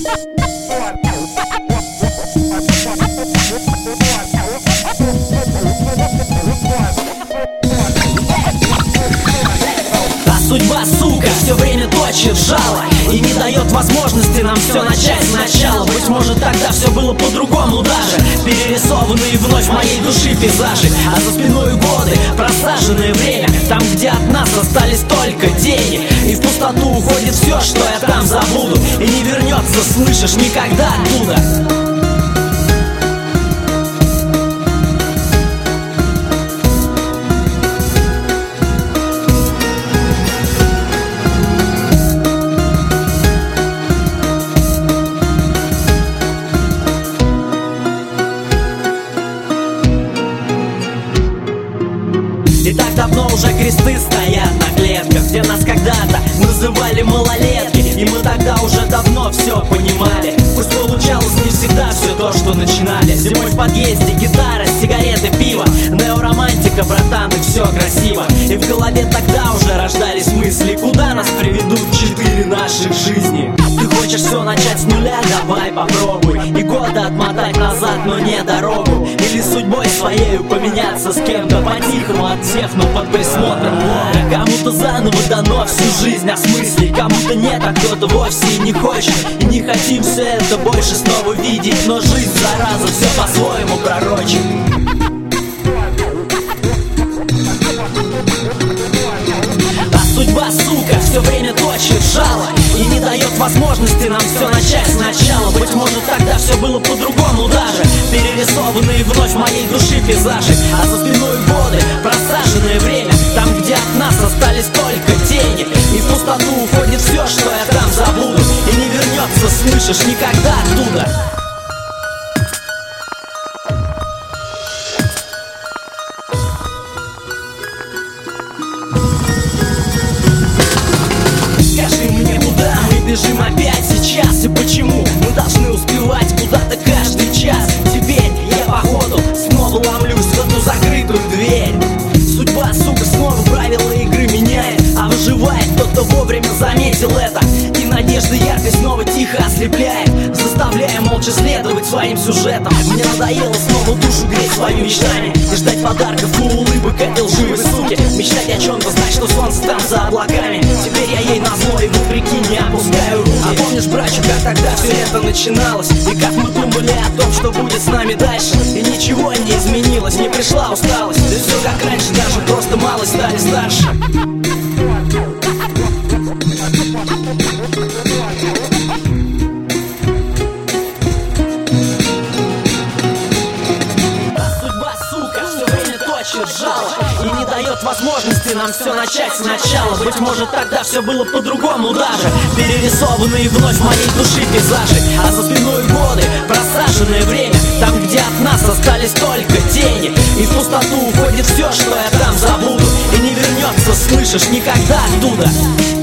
Судьба, сука, все время точит жало и не дает возможности нам все начать сначала. Быть может, тогда все было по-другому даже. Перерисованные вновь в моей души пейзажи, а за спиной годы, просаженное время. Там, где от нас остались только тени, и в пустоту уходит все, что я там забуду, и не вернется, слышишь, никогда оттуда. И так давно уже кресты стоят на клетках, где нас когда-то называли малолетки. И мы тогда уже давно все понимали. Пусть получалось не всегда все то, что начинали. Зимой в подъезде гитара, сигареты, пиво, неоромантика, братан, и все красиво. И в голове тогда уже рождались мысли, куда нас приведут 4 наших жизни. Ты хочешь все начать с нуля? Давай попробуй. И годы отмотать назад, но не дорогу. Или судьбой своею поменяться с кем-то по-тихому от всех, но под присмотром Бога. Кому-то заново дано всю жизнь осмыслить, кому-то нет, а кто-то вовсе и не хочет. И не хотим все это больше снова видеть, но жизнь, зараза, все по-своему пророчит. А судьба, сука, все время точит жало и не дает возможности нам все начать сначала. Быть может, тогда все было по-другому даже. Перерисованные вновь в моей души пейзажи, а за спиной годы, просаженное время. Там, где от нас остались только тени, и в пустоту уходит все, что я там забуду, и не вернется, слышишь, никогда оттуда. Скажи мне, куда мы бежим опять сейчас, и почему мы должны успевать куда-то каждый час? Теперь я походу снова ломлюсь в эту закрытую дверь. Судьба, сука, снова правила игры меняет, а выживает тот, кто вовремя заметил это. И надежда яркой снова тихо ослепляет, заставляя молча следовать своим сюжетам. Мне надоело снова душу греть своими мечтами и ждать подарков и улыбок этой лживой суки. Мечтать о чем-то, знать, что солнце там за облаками. Теперь я ей назло и вопреки не опускаю руки. А помнишь, братчик, как тогда все это начиналось, и как мы думали о том, что будет с нами дальше? И ничего не изменилось, не пришла усталость, и все как раньше, даже просто мало стали старше. Жало и не дает возможности нам все начать сначала. Быть может, тогда все было по-другому даже. Перерисованные вновь в моей души пейзажи, а за спиной годы, просаженное время. Там, где от нас остались только тени, и в пустоту уходит все, что я там забуду, и не вернется, слышишь, никогда оттуда.